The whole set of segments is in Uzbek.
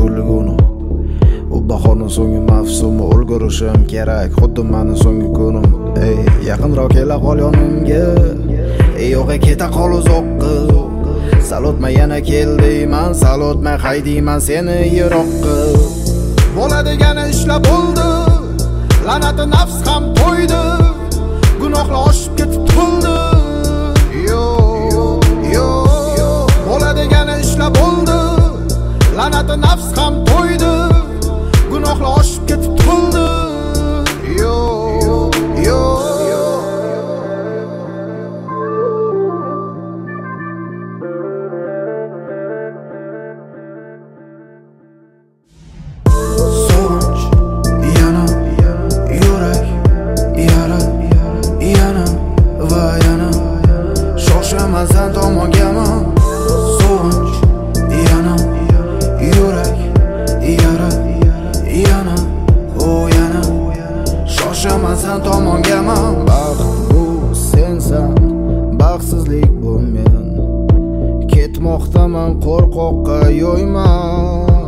turligini. U bahorning so'nggi mavsumi, ulgurishim kerak xuddi meni so'nggi kunim. Ey, yaqinroq kela qol yonimga, ey yo'q keta qol uzoqqa. Sal o'tmay yana keldiyman, sal o'tmay haydiyman seni yiroqqa. Bo'ladigan ishlar bo'ldi, la'nati nafs ham to'ydi, gunohlar oshib ketib to'ldi. Bo'ladigan ishlar bo'ldi, la'nati nafs ham to'ydi, gunohlar oshib ketib to'ldi. Sen tomongami so'nch yana yurak yana yana shoshaman sen tomongami. Baxt bu sensan, baxtsizlik bu men. Ketmoqdaman qo'rqoqqa yo'yman.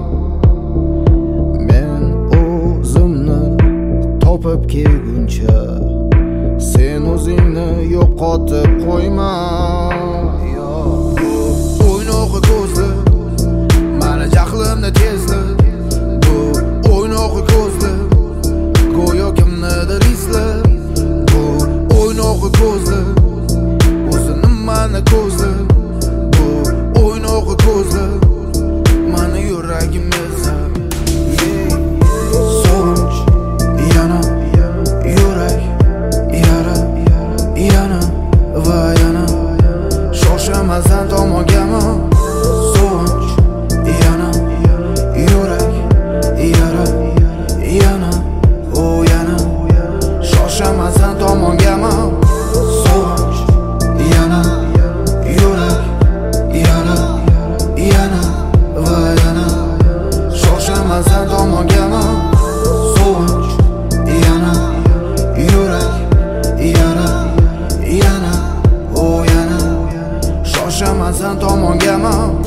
Men o'zimni topib kelguncha sen o'zingni yo'qotib qo'yma. O'ynoqi ko'zli mani jahlimni tezli, bu o'ynoqi ko'zli go'yo kimnidir izlab. Bu o'ynoqi ko'zli o'zini mani ko'zli, bu o'ynoqi ko'zli mani yuragim ezab. So'nch yana yurak yana va yana shoshaman sen tomongami. So'nch yana yurak yana yana shoshaman sen tomongami. So'nch yana yurak yana va yana shoshaman sen tomongami. So'nch yana yurak yana yana shoshaman sen tomongami.